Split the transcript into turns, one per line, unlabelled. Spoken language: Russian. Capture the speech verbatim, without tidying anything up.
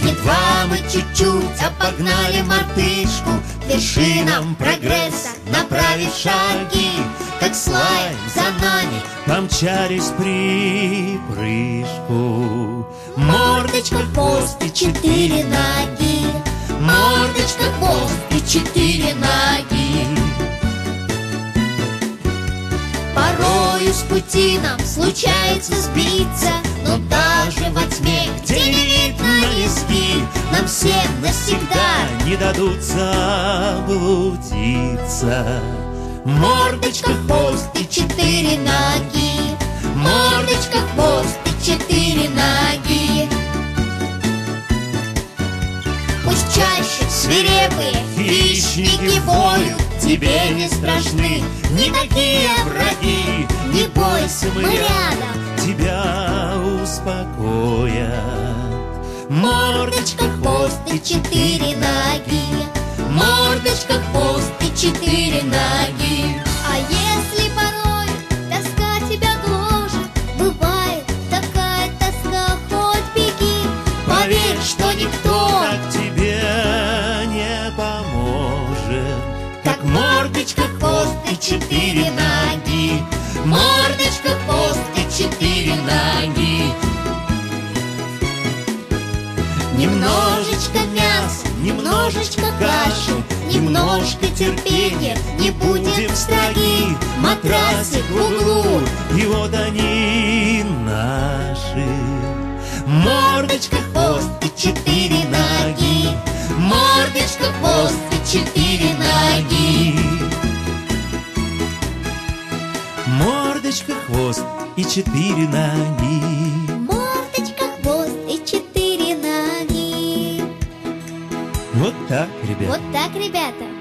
Едва мы чуть-чуть обогнали мартышку, к вершинам прогресса направив шаги, как слайм за нами
помчались припрыжку.
Мордочка, хвост и четыре ноги, мордочка, хвост и четыре ноги. Порою с пути нам случается сбиться, но даже во тьме, где не видно низги, нам всем навсегда
не дадут заблудиться.
Мордочка, хвост и четыре ноги, мордочка, хвост и четыре ноги. Пусть чаще свирепые хищники воют, тебе не страшны никакие враги. Не бойся, мы рядом,
тебя успокоят.
Мордочка, хвост и четыре ноги, мордочка, хвост и четыре ноги. А если порой тоска тебя гложет, бывает такая тоска, хоть беги. Поверь, что никто
так тебе не поможет,
как мордочка, хвост и четыре ноги, мордочка, хвост и четыре ноги. Немножечко мяса, немножечко каши, немножко терпения, не будем строги. Матрасик в углу,
и вот они наши.
Мордочка, хвост и четыре ноги, мордочка, хвост и четыре ноги.
Мордочка, хвост и четыре ноги.
Мордочка, хвост и четыре ноги.
Вот так, ребята.
Вот так, ребята.